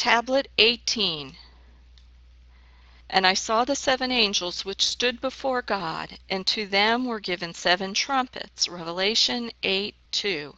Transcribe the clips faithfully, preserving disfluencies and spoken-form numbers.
Tablet eighteen. And I saw the seven angels which stood before God, and to them were given seven trumpets. Revelation eight two.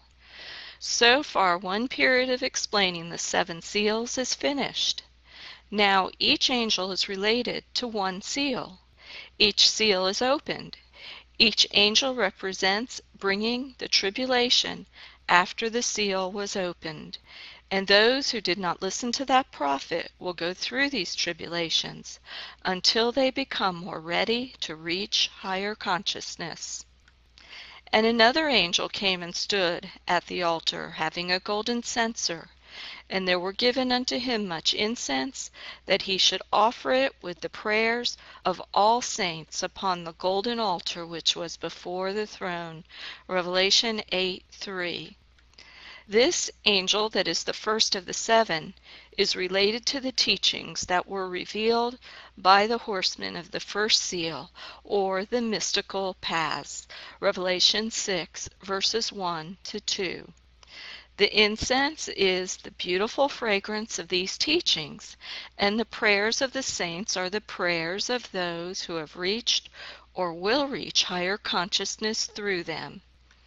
So far, one period of explaining the seven seals is finished. Now each angel is related to one seal. Each seal is opened. Each angel represents bringing the tribulation after the seal was opened. And those who did not listen to that prophet will go through these tribulations until they become more ready to reach higher consciousness. And another angel came and stood at the altar, having a golden censer. And there were given unto him much incense, that he should offer it with the prayers of all saints upon the golden altar which was before the throne. Revelation eight three. This angel, that is the first of the seven, is related to the teachings that were revealed by the horsemen of the first seal, or the mystical paths. Revelation six, verses one to two. The incense is the beautiful fragrance of these teachings, and the prayers of the saints are the prayers of those who have reached or will reach higher consciousness through them.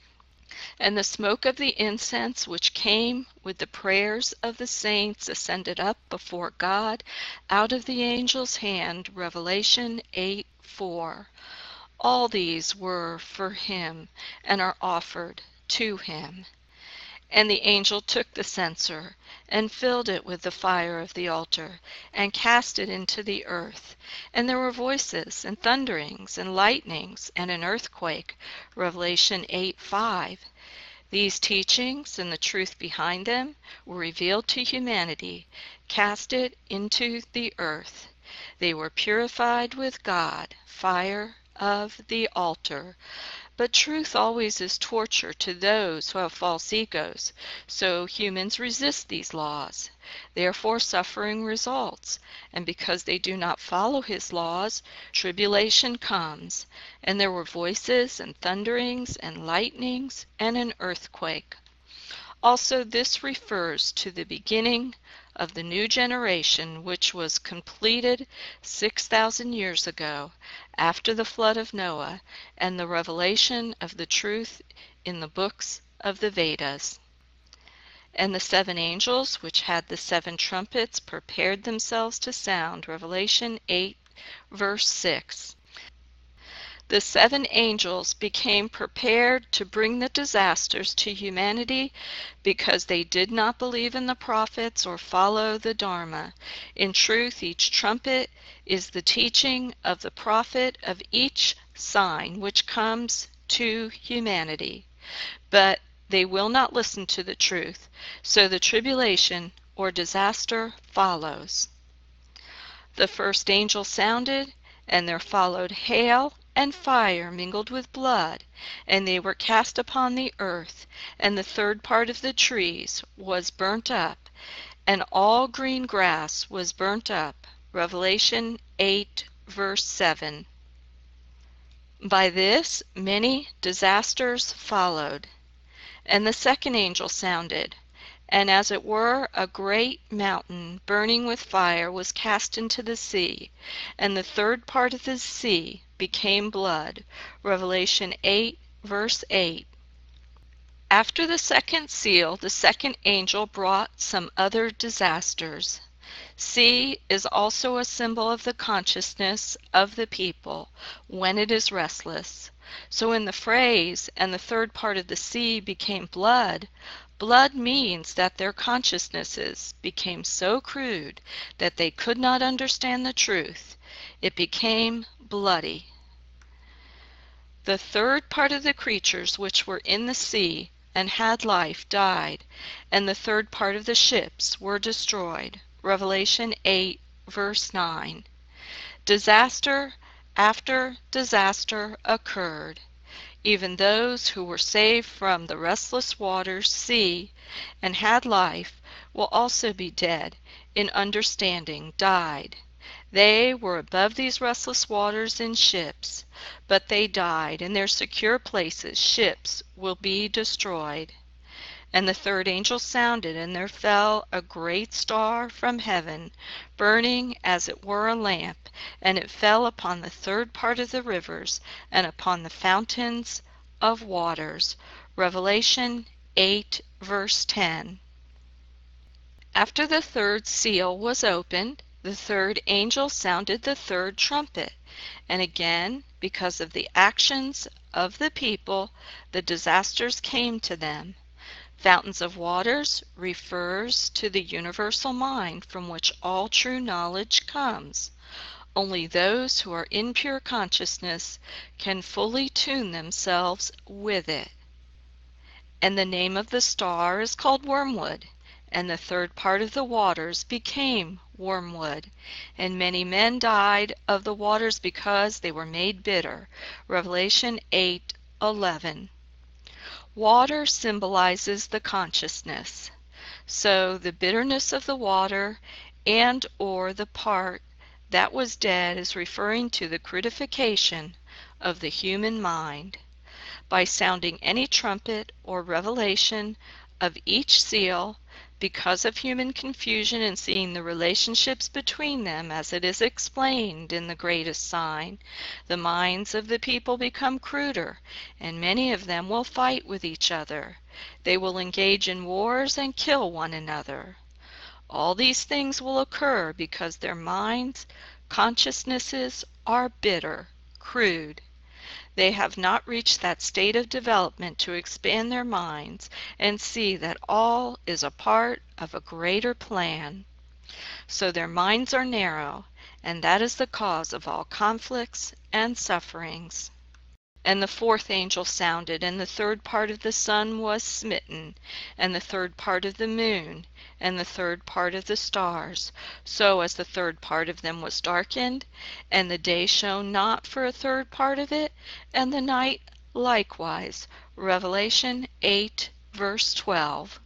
And the smoke of the incense which came with the prayers of the saints ascended up before God out of the angel's hand. Revelation eight four. All these were for him and are offered to him. And the angel took the censer, and filled it with the fire of the altar, and cast it into the earth. And there were voices, and thunderings, and lightnings, and an earthquake. Revelation eight five. These teachings, and the truth behind them, were revealed to humanity, cast it into the earth. They were purified with God, fire of the altar. But truth always is torture to those who have false egos, so humans resist these laws. Therefore suffering results, and because they do not follow his laws, tribulation comes, and there were voices and thunderings and lightnings and an earthquake. Also this refers to the beginning of the new generation, which was completed six thousand years ago, after the flood of Noah, and the revelation of the truth in the books of the Vedas. And the seven angels, which had the seven trumpets, prepared themselves to sound. Revelation eight, verse six. The seven angels became prepared to bring the disasters to humanity because they did not believe in the prophets or follow the Dharma. In truth, each trumpet is the teaching of the prophet of each sign which comes to humanity. But they will not listen to the truth, so the tribulation or disaster follows. The first angel sounded, and there followed hail and fire mingled with blood, and they were cast upon the earth, and the third part of the trees was burnt up, and all green grass was burnt up. Revelation eight, verse seven. By this many disasters followed. And the second angel sounded, and as it were a great mountain burning with fire was cast into the sea, and the third part of the sea became blood. Revelation eight, verse eight. After the second seal, the second angel brought some other disasters. Sea is also a symbol of the consciousness of the people when it is restless. So in the phrase, and the third part of the sea became blood, blood means that their consciousnesses became so crude that they could not understand the truth. It became bloody. The third part of the creatures which were in the sea and had life died, and the third part of the ships were destroyed. Revelation eight, verse nine. Disaster after disaster occurred. Even those who were saved from the restless waters, sea, and had life will also be dead in understanding, died. They were above these restless waters in ships, but they died. In their secure places ships will be destroyed. And the third angel sounded, and there fell a great star from heaven, burning as it were a lamp, and it fell upon the third part of the rivers, and upon the fountains of waters. Revelation eight, verse ten. After the third seal was opened, the third angel sounded the third trumpet, and again, because of the actions of the people, the disasters came to them. Fountains of waters refers to the universal mind from which all true knowledge comes. Only those who are in pure consciousness can fully tune themselves with it. And the name of the star is called Wormwood, and the third part of the waters became wormwood, and many men died of the waters because they were made bitter. Revelation eight, eleven. Water symbolizes the consciousness. So the bitterness of the water and or the part that was dead is referring to the crudification of the human mind. By sounding any trumpet or revelation of each seal, because of human confusion and seeing the relationships between them as it is explained in the greatest sign, the minds of the people become cruder, and many of them will fight with each other. They will engage in wars and kill one another. All these things will occur because their minds, consciousnesses are bitter, crude. They have not reached that state of development to expand their minds and see that all is a part of a greater plan. So their minds are narrow, and that is the cause of all conflicts and sufferings. And the fourth angel sounded, and the third part of the sun was smitten, and the third part of the moon, and the third part of the stars, so as the third part of them was darkened, and the day shone not for a third part of it, and the night likewise. Revelation eight, verse twelve.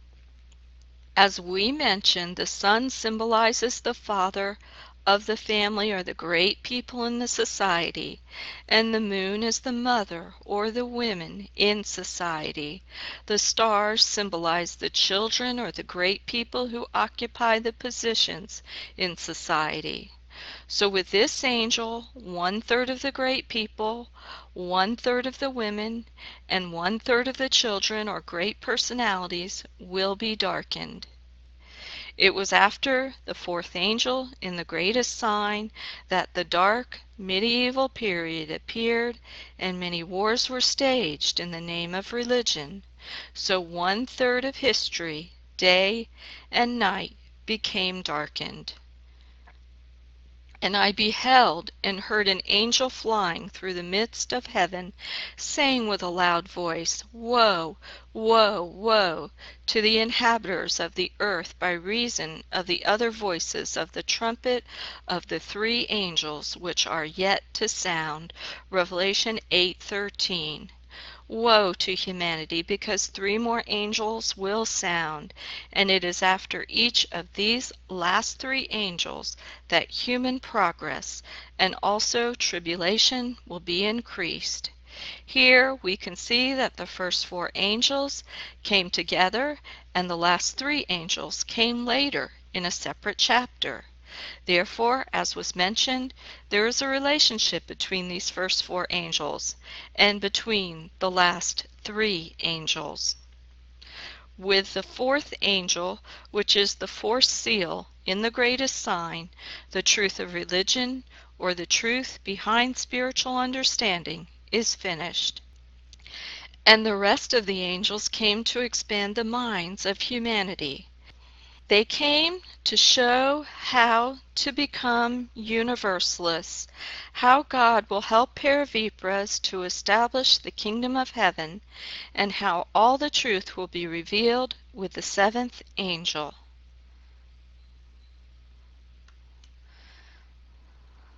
As we mentioned, the sun symbolizes the father of the family or the great people in the society, and the moon is the mother or the women in society. The stars symbolize the children or the great people who occupy the positions in society. So with this angel, one third of the great people, one third of the women, and one third of the children or great personalities will be darkened. It was after the fourth angel in the greatest sign that the dark medieval period appeared, and many wars were staged in the name of religion. So one third of history, day and night, became darkened. And I beheld and heard an angel flying through the midst of heaven, saying with a loud voice, Woe, woe, woe to the inhabitants of the earth by reason of the other voices of the trumpet of the three angels which are yet to sound. Revelation eight thirteen. Woe to humanity, because three more angels will sound, and it is after each of these last three angels that human progress and also tribulation will be increased. Here we can see that the first four angels came together, and the last three angels came later in a separate chapter. Therefore, as was mentioned, there is a relationship between these first four angels and between the last three angels. With the fourth angel, which is the fourth seal in the greatest sign, the truth of religion, or the truth behind spiritual understanding, is finished. And the rest of the angels came to expand the minds of humanity. They came to show how to become universalists, how God will help Paravipras to establish the kingdom of heaven, and how all the truth will be revealed with the seventh angel.